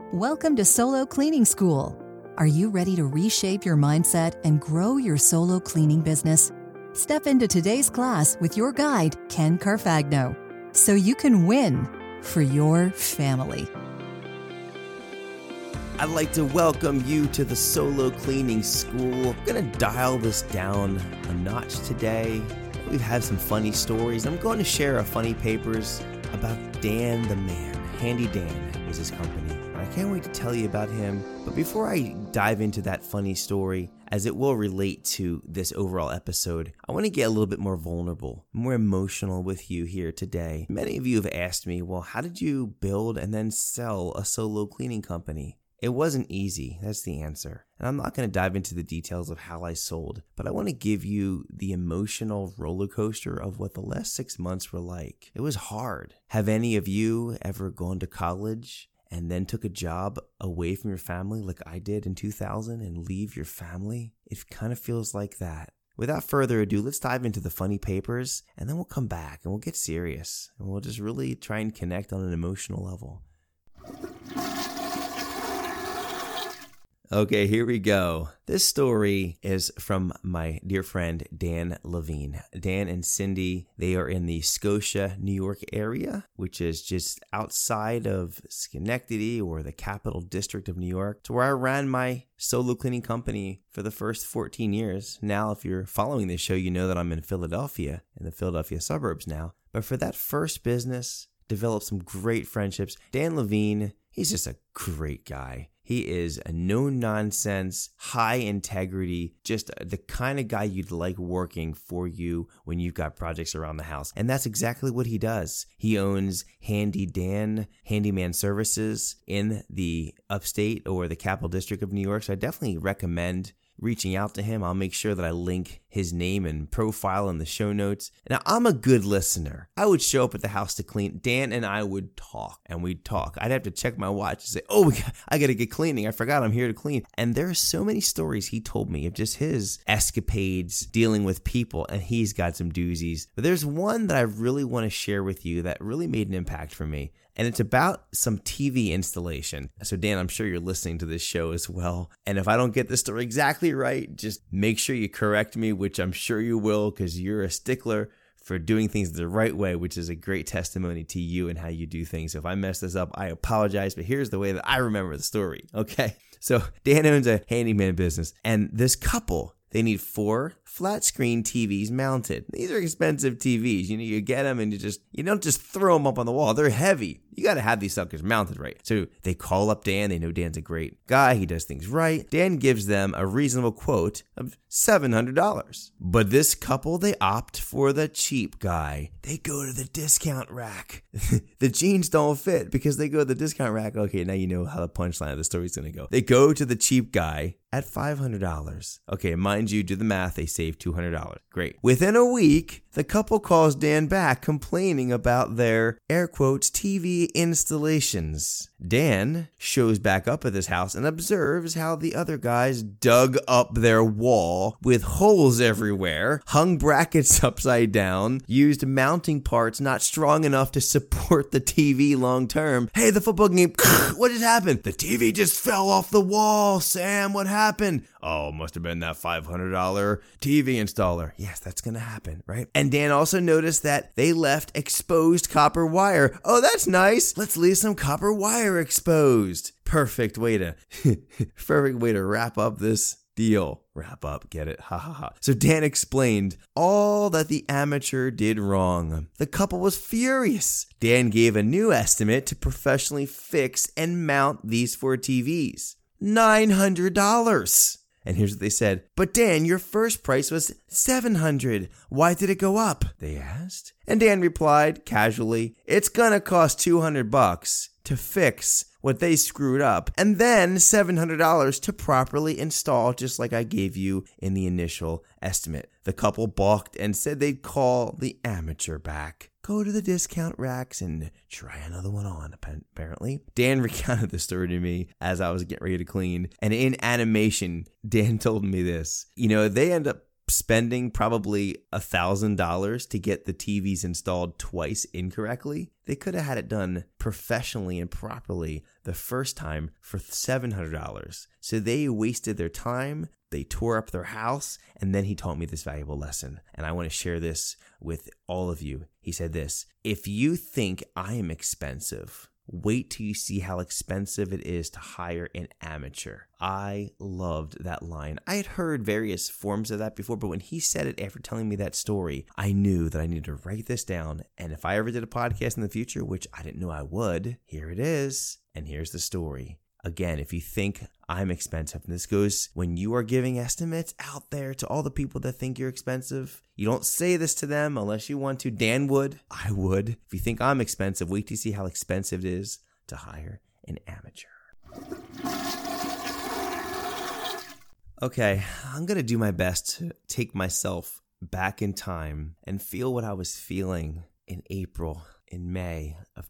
Welcome to Solo Cleaning School. Are you ready to reshape your mindset and grow your solo cleaning business? Step into today's class with your guide, Ken Carfagno, so you can win for your family. I'd like to welcome you to the Solo Cleaning School. I'm going to dial this down a notch today. We've had some funny stories. I'm going to share a funny papers about Dan the Man. Handy Dan is his company. And I can't wait to tell you about him. But before I dive into that funny story, as it will relate to this overall episode, I want to get a little bit more vulnerable, more emotional with you here today. Many of you have asked me, well, how did you build and then sell a solo cleaning company? It wasn't easy, that's the answer. And I'm not going to dive into the details of how I sold, but I want to give you the emotional roller coaster of what the last 6 months were like. It was hard. Have any of you ever gone to college and then took a job away from your family like I did in 2000 and leave your family? It kind of feels like that. Without further ado, let's dive into the funny papers, and then we'll come back and we'll get serious. And we'll just really try and connect on an emotional level. Okay, here we go. This story is from my dear friend, Dan Levine. Dan and Cindy, they are in the Scotia, New York area, which is just outside of Schenectady or the Capital District of New York. It's where I ran my solo cleaning company for the first 14 years. Now, if you're following this show, you know that I'm in Philadelphia, in the Philadelphia suburbs now. But for that first business, developed some great friendships. Dan Levine, he's just a great guy. He is a no-nonsense, high-integrity, just the kind of guy you'd like working for you when you've got projects around the house. And that's exactly what he does. He owns Handy Dan, Handyman Services in the upstate or the Capital District of New York. So I definitely recommend reaching out to him. I'll make sure that I link his name and profile in the show notes. Now, I'm a good listener. I would show up at the house to clean. Dan and I would talk, and we'd talk. I'd have to check my watch and say, I got to get cleaning. I forgot I'm here to clean. And there are so many stories he told me of just his escapades dealing with people, and he's got some doozies. But there's one that I really want to share with you that really made an impact for me. And it's about some TV installation. So Dan, I'm sure you're listening to this show as well. And if I don't get the story exactly right, just make sure you correct me, which I'm sure you will, because you're a stickler for doing things the right way, which is a great testimony to you and how you do things. So if I mess this up, I apologize, but here's the way that I remember the story, okay? So Dan owns a handyman business, and this couple, they need 4 flat screen TVs mounted. These are expensive TVs. You get them and you don't just throw them up on the wall. They're heavy. You got to have these suckers mounted right. So they call up Dan. They know Dan's a great guy. He does things right. Dan gives them a reasonable quote of $700. But this couple, they opt for the cheap guy. They go to the discount rack. The jeans don't fit because they go to the discount rack. Okay, now you know how the punchline of the story is going to go. They go to the cheap guy at $500. Okay, mind you, do the math. They save $200. Great. Within a week, the couple calls Dan back complaining about their, air quotes, TV installations. Dan shows back up at this house and observes how the other guys dug up their wall with holes everywhere, hung brackets upside down, used mounting parts not strong enough to support the TV long term. Hey, the football game, what just happened? The TV just fell off the wall. Sam, what happened? Oh, must have been that $500 TV installer. Yes, that's going to happen, right? And Dan also noticed that they left exposed copper wire. Oh, that's nice. Let's leave some copper wire exposed. Perfect way to wrap up this deal. Wrap up, get it? Ha ha ha. So Dan explained all that the amateur did wrong. The couple was furious. Dan gave a new estimate to professionally fix and mount these 4 TVs. $900. And here's what they said. But Dan, your first price was $700. Why did it go up? They asked. And Dan replied casually, it's gonna cost $200 to fix what they screwed up, and then $700 to properly install, just like I gave you in the initial estimate. The couple balked and said they'd call the amateur back. Go to the discount racks and try another one on, apparently. Dan recounted the story to me as I was getting ready to clean, and in animation, Dan told me this. They end up spending probably $1,000 to get the TVs installed twice incorrectly. They could have had it done professionally and properly the first time for $700. So they wasted their time, they tore up their house, and then he taught me this valuable lesson. And I want to share this with all of you. He said this: if you think I am expensive, wait till you see how expensive it is to hire an amateur. I loved that line. I had heard various forms of that before, but when he said it after telling me that story, I knew that I needed to write this down. And if I ever did a podcast in the future, which I didn't know I would, here it is. And here's the story. Again, if you think I'm expensive, and this goes when you are giving estimates out there to all the people that think you're expensive, you don't say this to them unless you want to. Dan would. I would. If you think I'm expensive, wait to see how expensive it is to hire an amateur. Okay, I'm going to do my best to take myself back in time and feel what I was feeling in April, in May of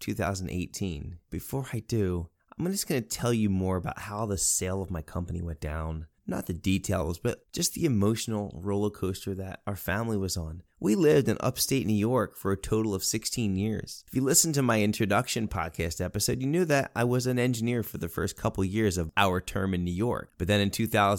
2018. Before I do, I'm just going to tell you more about how the sale of my company went down. Not the details, but just the emotional roller coaster that our family was on. We lived in upstate New York for a total of 16 years. If you listened to my introduction podcast episode, you knew that I was an engineer for the first couple years of our term in New York. But then in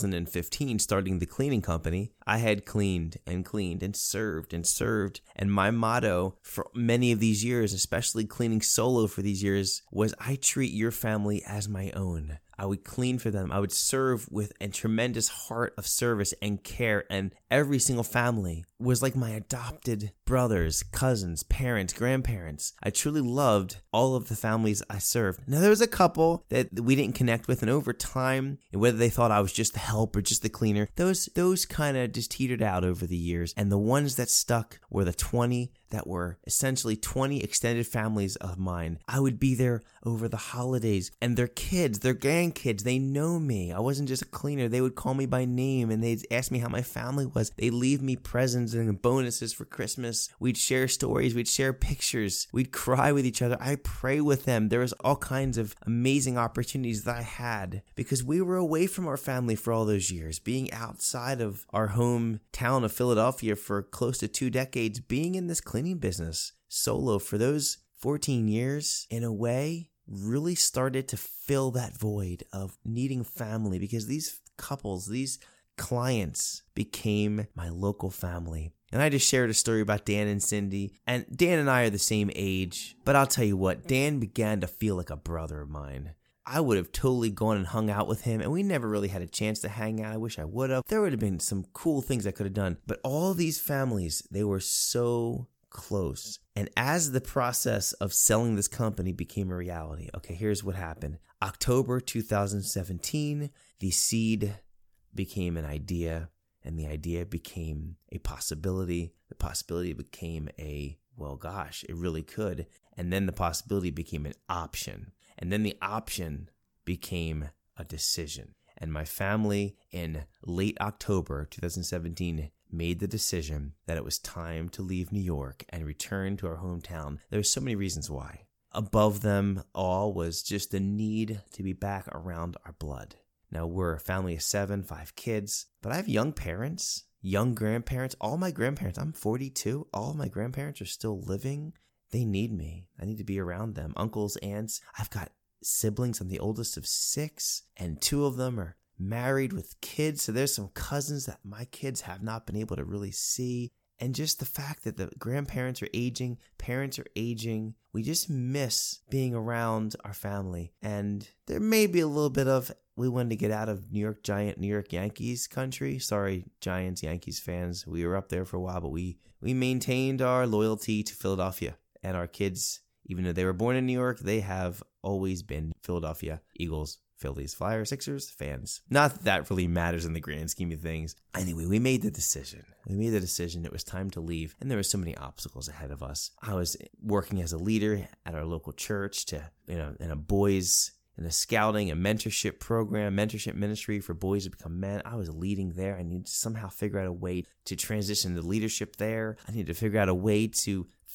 2015, starting the cleaning company, I had cleaned and served. And my motto for many of these years, especially cleaning solo for these years, was I treat your family as my own. I would clean for them. I would serve with a tremendous heart of service and care. And every single family was like my adopted brothers, cousins, parents, grandparents. I truly loved all of the families I served. Now, there was a couple that we didn't connect with. And over time, whether they thought I was just the help or just the cleaner, those kind of just teetered out over the years. And the ones that stuck were the 20 that were essentially 20 extended families of mine. I would be there over the holidays, and their kids, their grandkids, they know me. I wasn't just a cleaner. They would call me by name, and they'd ask me how my family was. They'd leave me presents and bonuses for Christmas. We'd share stories. We'd share pictures. We'd cry with each other. I'd pray with them. There was all kinds of amazing opportunities that I had because we were away from our family for all those years, being outside of our hometown of Philadelphia for close to 2 decades, being in this cleaning business solo for those 14 years, in a way, really started to fill that void of needing family because these couples, these clients became my local family. And I just shared a story about Dan and Cindy, and Dan and I are the same age, but I'll tell you what, Dan began to feel like a brother of mine. I would have totally gone and hung out with him, and we never really had a chance to hang out. I wish I would have. There would have been some cool things I could have done, but all these families, they were so close. And as the process of selling this company became a reality, okay, here's what happened. October 2017, the seed became an idea, and the idea became a possibility. The possibility became it really could. And then the possibility became an option. And then the option became a decision. And my family in late October 2017 made the decision that it was time to leave New York and return to our hometown. There were so many reasons why. Above them all was just the need to be back around our blood. Now, we're a family of 7, 5 kids, but I have young parents, young grandparents. All my grandparents, I'm 42, all my grandparents are still living. They need me. I need to be around them. Uncles, aunts. I've got siblings. I'm the oldest of 6, and 2 of them are married with kids. So there's some cousins that my kids have not been able to really see. And just the fact that the grandparents are aging, parents are aging, we just miss being around our family. And there may be a little bit of, we wanted to get out of New York Yankees country. Sorry, Giants, Yankees fans. We were up there for a while, but we maintained our loyalty to Philadelphia. And our kids, even though they were born in New York, they have always been Philadelphia Eagles, Phillies, Flyers, Sixers fans. Not that that really matters in the grand scheme of things. Anyway, we made the decision. It was time to leave, and there were so many obstacles ahead of us. I was working as a leader at our local church in a scouting and mentorship program, mentorship ministry for boys to become men. I was leading there. I needed to somehow figure out a way to transition to leadership there. I needed to figure out a way to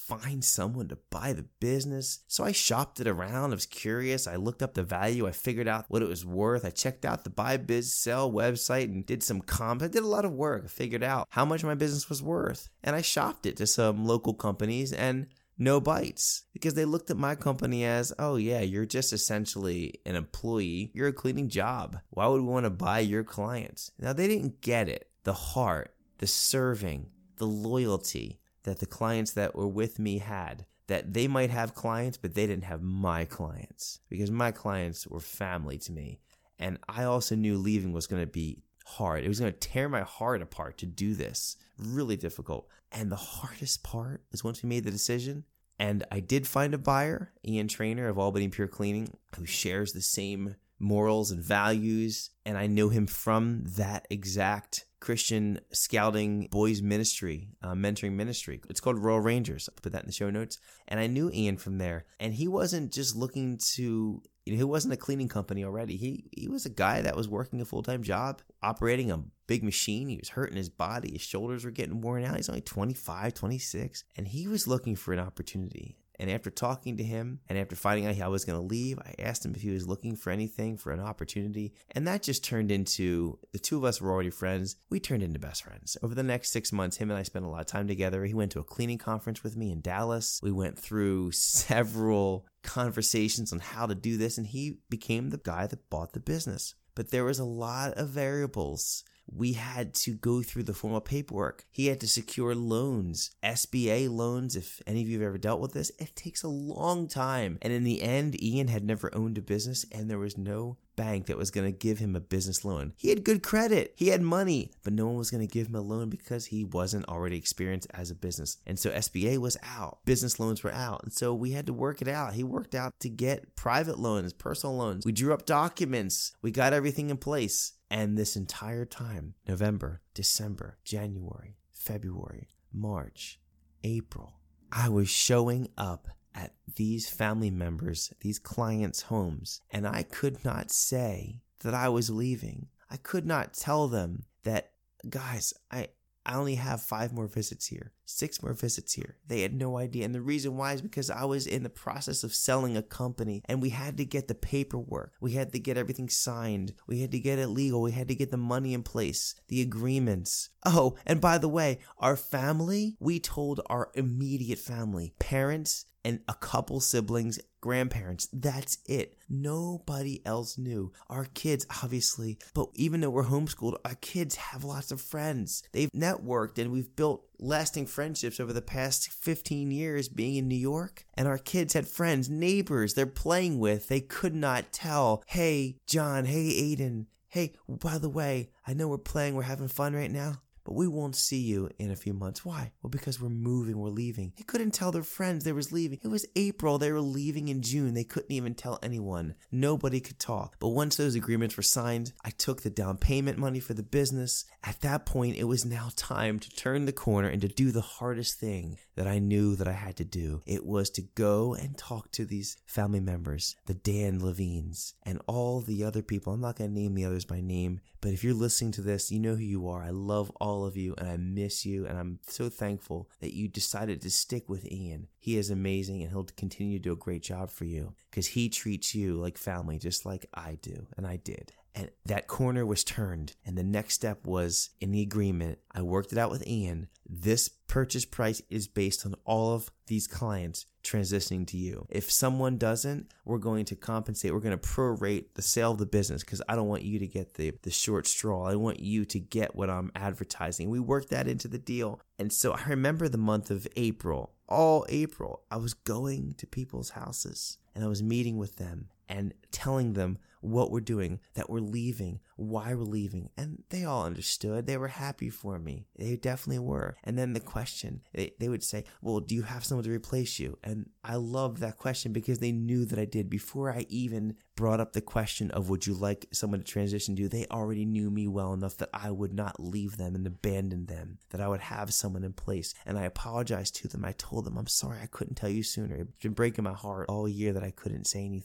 find someone to buy the business. So I shopped it around. I was curious. I looked up the value. I figured out what it was worth. I checked out the Buy Biz Sell website and did some comps. I did a lot of work. I figured out how much my business was worth. And I shopped it to some local companies and no bites, because they looked at my company as, oh yeah, you're just essentially an employee. You're a cleaning job. Why would we want to buy your clients? Now, they didn't get it. The heart, the serving, the loyalty that the clients that were with me had. That they might have clients, but they didn't have my clients, because my clients were family to me. And I also knew leaving was going to be hard. It was going to tear my heart apart to do this. Really difficult. And the hardest part is once we made the decision, and I did find a buyer, Ian Trainer of Albany Pure Cleaning, who shares the same morals and values. And I knew him from that exact Christian scouting boys ministry, mentoring ministry. It's called Royal Rangers. I'll put that in the show notes. And I knew Ian from there. And he wasn't just looking to, he wasn't a cleaning company already. He was a guy that was working a full-time job, operating a big machine. He was hurting his body. His shoulders were getting worn out. He's only 25, 26. And he was looking for an opportunity. And after talking to him and after finding out I was going to leave, I asked him if he was looking for anything, for an opportunity. And that just turned into, the two of us were already friends. We turned into best friends. Over the next 6 months, him and I spent a lot of time together. He went to a cleaning conference with me in Dallas. We went through several conversations on how to do this, and he became the guy that bought the business. But there was a lot of variables. We had to go through the formal paperwork. He had to secure loans, SBA loans. If any of you have ever dealt with this, it takes a long time. And in the end, Ian had never owned a business, and there was no bank that was going to give him a business loan. He had good credit. He had money, but no one was going to give him a loan because he wasn't already experienced as a business. And so SBA was out. Business loans were out. And so we had to work it out. He worked out to get private loans, personal loans. We drew up documents. We got everything in place. And this entire time, November, December, January, February, March, April, I was showing up at these family members, these clients' homes, and I could not say that I was leaving. I could not tell them that, guys, I only have 5 more visits here, 6 more visits here. They had no idea. And the reason why is because I was in the process of selling a company, and we had to get the paperwork. We had to get everything signed. We had to get it legal. We had to get the money in place, the agreements. Oh, and by the way, our family, we told our immediate family, parents, and a couple siblings, grandparents. That's it. Nobody else knew. Our kids, obviously, but even though we're homeschooled, our kids have lots of friends. They've networked, and we've built lasting friendships over the past 15 years being in New York. And our kids had friends, neighbors they're playing with. They could not tell, hey, John, hey, Aiden, hey, by the way, I know we're having fun right now, but we won't see you in a few months. Why? Well, because we're moving, we're leaving. They couldn't tell their friends they was leaving. It was April. They were leaving in June. They couldn't even tell anyone. Nobody could talk. But once those agreements were signed, I took the down payment money for the business. At that point, it was now time to turn the corner and to do the hardest thing that I knew that I had to do. It was to go and talk to these family members, the Dan Levines, and all the other people. I'm not going to name the others by name, but if you're listening to this, you know who you are. I love all of you, and I miss you, and I'm so thankful that you decided to stick with Ian. He is amazing, and he'll continue to do a great job for you because he treats you like family just like I do, and I did. And that corner was turned, and the next step was in the agreement. I worked it out with Ian. This purchase price is based on all of these clients transitioning to you. If someone doesn't, we're going to compensate. We're going to prorate the sale of the business because I don't want you to get the short straw. I want you to get what I'm advertising. We worked that into the deal. And so I remember the month of April, all April, I was going to people's houses and I was meeting with them and telling them what we're doing, that we're leaving, why we're leaving. And they all understood. They were happy for me. They definitely were. And then the question, they would say, well, do you have someone to replace you? And I loved that question because they knew that I did. Before I even brought up the question of would you like someone to transition to, they already knew me well enough that I would not leave them and abandon them, that I would have someone in place. And I apologized to them. I told them, I'm sorry I couldn't tell you sooner. It's been breaking my heart all year that I couldn't say anything. They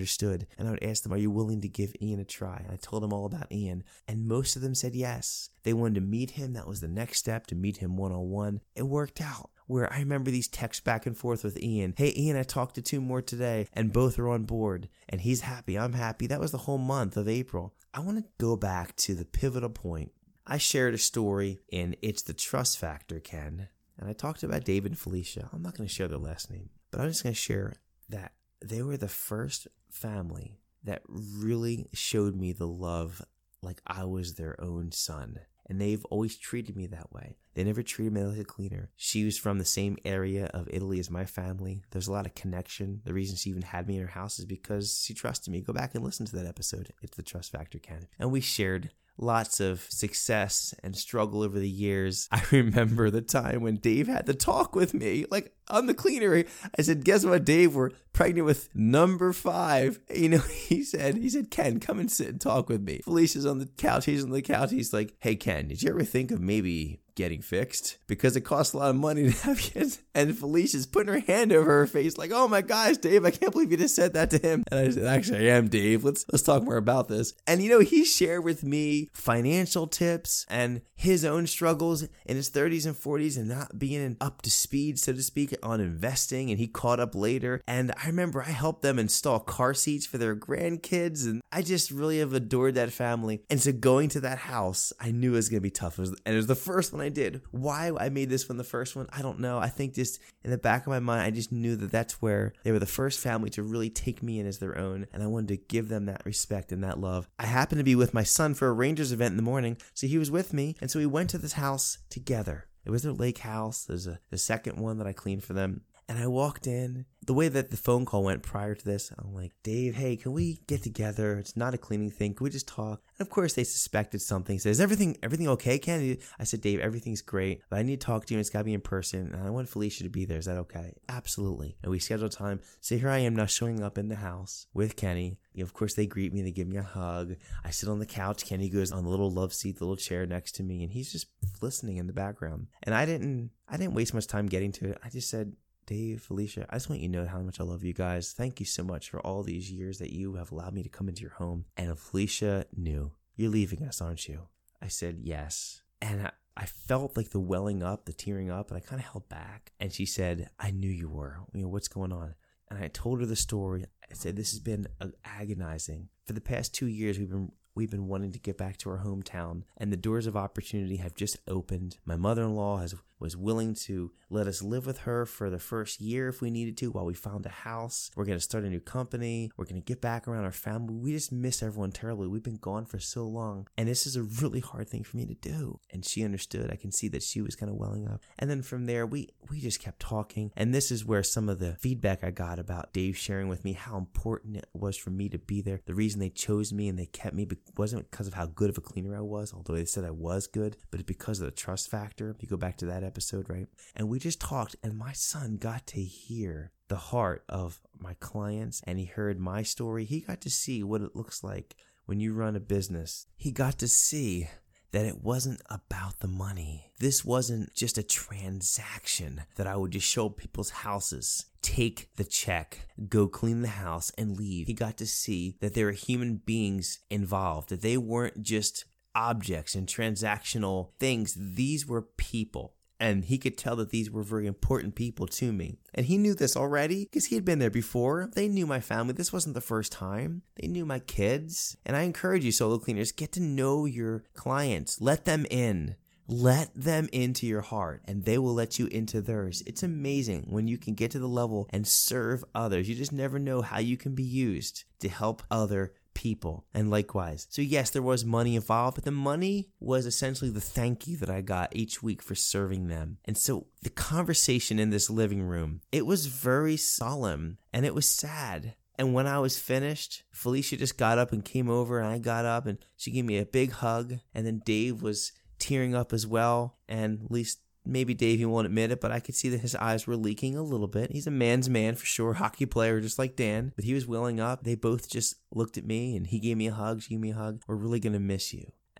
understood. And I would ask them, are you willing to give Ian a try? And I told them all about Ian. And most of them said yes. They wanted to meet him. That was the next step, to meet him one-on-one. It worked out. Where I remember these texts back and forth with Ian. Hey, Ian, I talked to 2 more today, and both are on board. And he's happy. I'm happy. That was the whole month of April. I want to go back to the pivotal point. I shared a story in It's the Trust Factor, Ken. And I talked about Dave and Felicia. I'm not going to share their last name, but I'm just going to share that they were the first family that really showed me the love like I was their own son. And they've always treated me that way. They never treated me like a cleaner. She was from the same area of Italy as my family. There's a lot of connection. The reason she even had me in her house is because she trusted me. Go back and listen to that episode. It's the Trust Factor, Ken. And we shared lots of success and struggle over the years. I remember the time when Dave had to talk with me. Like, I'm the cleaner. I said, guess what, Dave? We're pregnant with number 5. You know, he said, Ken, come and sit and talk with me. Felicia's on the couch. He's on the couch. He's like, hey, Ken, did you ever think of maybe getting fixed? Because it costs a lot of money to have kids. And Felicia's putting her hand over her face like, oh my gosh, Dave, I can't believe you just said that to him. And I said, actually, I am, Dave. Let's talk more about this. And you know, he shared with me financial tips and his own struggles in his 30s and 40s and not being up to speed, so to speak, on investing. And he caught up later. And I remember I helped them install car seats for their grandkids. And I just really have adored that family. And so going to that house, I knew it was going to be tough. And it was the first one I did. Why I made this one the first one, I don't know. I think just in the back of my mind, I just knew that that's where they were the first family to really take me in as their own. And I wanted to give them that respect and that love. I happened to be with my son for a Rangers event in the morning. So he was with me. And so we went to this house together. It was their lake house. There's the second one that I cleaned for them. And I walked in. The way that the phone call went prior to this, I'm like, Dave, hey, can we get together? It's not a cleaning thing. Can we just talk? And of course, they suspected something. He says, everything okay, Ken? I said, Dave, everything's great, but I need to talk to you, and it's got to be in person. And I want Felicia to be there. Is that okay? Absolutely. And we scheduled time. So here I am now showing up in the house with Kenny. You know, of course, they greet me. They give me a hug. I sit on the couch. Kenny goes on the little love seat, the little chair next to me, and he's just listening in the background. And I didn't waste much time getting to it. I just said, Dave, Felicia, I just want you to know how much I love you guys. Thank you so much for all these years that you have allowed me to come into your home. And Felicia knew, you're leaving us, aren't you? I said, yes. And I felt like the welling up, the tearing up, and I kind of held back. And she said, I knew you were. You know, what's going on? And I told her the story. I said, this has been agonizing. For the past 2 years, we've been wanting to get back to our hometown, and the doors of opportunity have just opened. My mother-in-law was willing to let us live with her for the first year if we needed to while we found a house. We're going to start a new company. We're going to get back around our family. We just miss everyone terribly. We've been gone for so long, and this is a really hard thing for me to do. And she understood. I can see that she was kind of welling up. And then from there, we just kept talking. And this is where some of the feedback I got about Dave sharing with me how important it was for me to be there. The reason they chose me and they kept me wasn't because of how good of a cleaner I was, although they said I was good, but it's because of the trust factor. If you go back to that episode, right? And we just talked, and my son got to hear the heart of my clients, and he heard my story. He got to see what it looks like when you run a business. He got to see that it wasn't about the money. This wasn't just a transaction that I would just show people's houses, take the check, go clean the house, and leave. He got to see that there are human beings involved, that they weren't just objects and transactional things. These were people. And he could tell that these were very important people to me. And he knew this already because he had been there before. They knew my family. This wasn't the first time. They knew my kids. And I encourage you, solo cleaners, get to know your clients. Let them in. Let them into your heart, and they will let you into theirs. It's amazing when you can get to the level and serve others. You just never know how you can be used to help other people. And likewise. So yes, there was money involved, but the money was essentially the thank you that I got each week for serving them. And so the conversation in this living room, it was very solemn and it was sad. And when I was finished, Felicia just got up and came over, and I got up and she gave me a big hug. And then Dave was tearing up as well. And at least maybe Dave, he won't admit it, but I could see that his eyes were leaking a little bit. He's a man's man for sure, hockey player just like Dan, but he was welling up. They both just looked at me, and he gave me a hug, she gave me a hug. We're really going to miss you.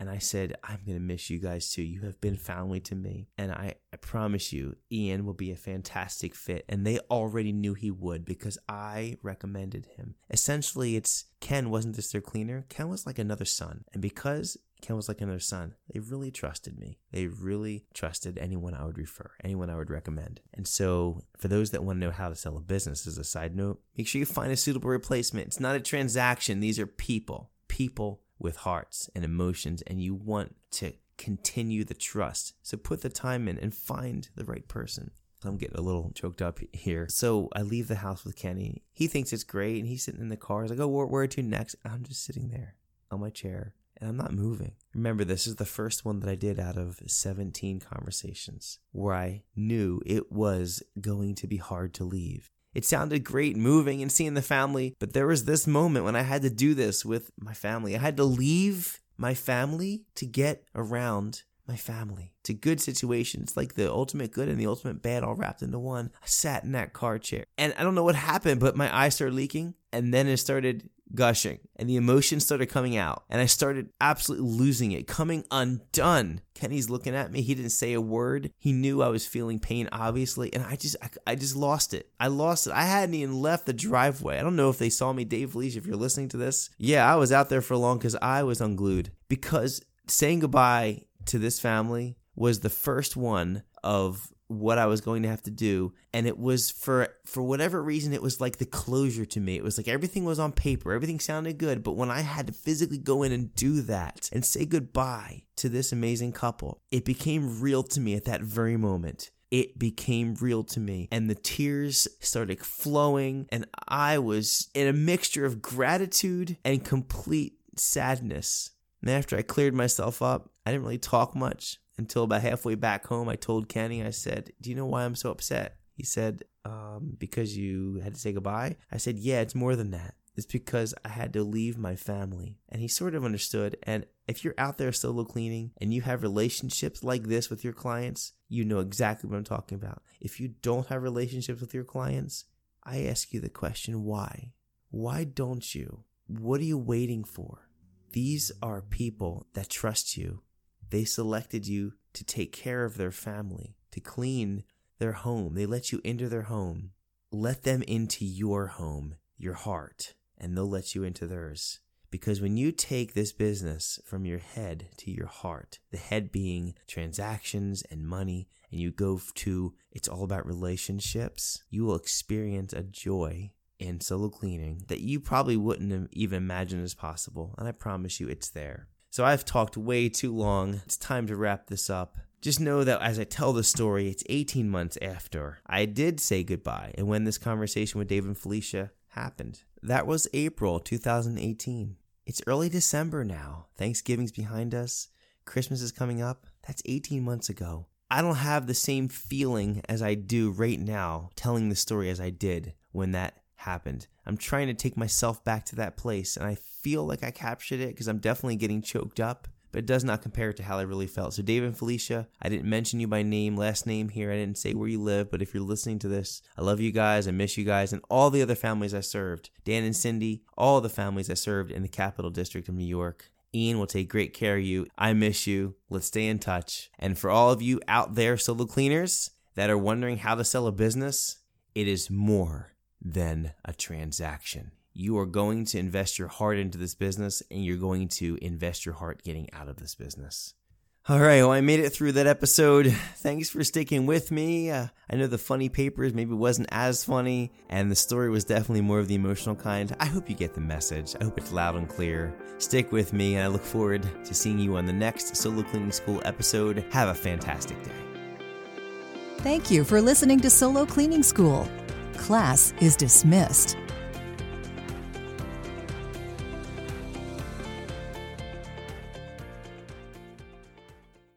And I said, I'm going to miss you guys too. You have been family to me. And I promise you, Ian will be a fantastic fit. And they already knew he would because I recommended him. Essentially, Ken wasn't just their cleaner. Ken was like another son. And because Ken was like another son, they really trusted me. They really trusted anyone I would refer, anyone I would recommend. And so for those that want to know how to sell a business, as a side note, make sure you find a suitable replacement. It's not a transaction. These are people with hearts and emotions, and you want to continue the trust. So put the time in and find the right person. I'm getting a little choked up here. So I leave the house with Kenny. He thinks it's great, and he's sitting in the car. He's like, oh, where to next? I'm just sitting there on my chair, and I'm not moving. Remember, this is the first one that I did out of 17 conversations where I knew it was going to be hard to leave. It sounded great moving and seeing the family, but there was this moment when I had to do this with my family. I had to leave my family to get around my family to good situations, like the ultimate good and the ultimate bad all wrapped into one. I sat in that car chair, and I don't know what happened, but my eyes started leaking, and then it started gushing, and the emotions started coming out, and I started absolutely losing it, coming undone. Kenny's looking at me. He didn't say a word. He knew I was feeling pain, obviously, and I just lost it. I lost it. I hadn't even left the driveway. I don't know if they saw me, Dave Leach, if you're listening to this. Yeah, I was out there for long because I was unglued, because saying goodbye to this family was the first one of what I was going to have to do. And it was for whatever reason, it was like the closure to me. It was like everything was on paper. Everything sounded good. But when I had to physically go in and do that and say goodbye to this amazing couple, it became real to me at that very moment. It became real to me, and the tears started flowing, and I was in a mixture of gratitude and complete sadness. And after I cleared myself up, I didn't really talk much. Until about halfway back home, I told Kenny, I said, do you know why I'm so upset? He said, because you had to say goodbye? I said, yeah, it's more than that. It's because I had to leave my family. And he sort of understood. And if you're out there solo cleaning and you have relationships like this with your clients, you know exactly what I'm talking about. If you don't have relationships with your clients, I ask you the question, why? Why don't you? What are you waiting for? These are people that trust you. They selected you to take care of their family, to clean their home. They let you into their home. Let them into your home, your heart, and they'll let you into theirs. Because when you take this business from your head to your heart, the head being transactions and money, and you go to it's all about relationships, you will experience a joy in solo cleaning that you probably wouldn't have even imagined as possible. And I promise you it's there. So I've talked way too long. It's time to wrap this up. Just know that as I tell the story, it's 18 months after I did say goodbye and when this conversation with Dave and Felicia happened. That was April 2018. It's early December now. Thanksgiving's behind us. Christmas is coming up. That's 18 months ago. I don't have the same feeling as I do right now telling the story as I did when that happened. I'm trying to take myself back to that place, and I feel like I captured it because I'm definitely getting choked up, but it does not compare to how I really felt. So Dave and Felicia, I didn't mention you by name, last name here. I didn't say where you live, but if you're listening to this, I love you guys. I miss you guys and all the other families I served. Dan and Cindy, all the families I served in the Capital District of New York. Ian will take great care of you. I miss you. Let's stay in touch. And for all of you out there, solo cleaners, that are wondering how to sell a business, it is more than a transaction. You are going to invest your heart into this business, and you're going to invest your heart getting out of this business. All right, well, I made it through that episode. Thanks for sticking with me. I know the funny papers maybe wasn't as funny, and the story was definitely more of the emotional kind. I hope you get the message. I hope it's loud and clear. Stick with me, and I look forward to seeing you on the next Solo Cleaning School episode. Have a fantastic day. Thank you for listening to Solo Cleaning School. Class is dismissed.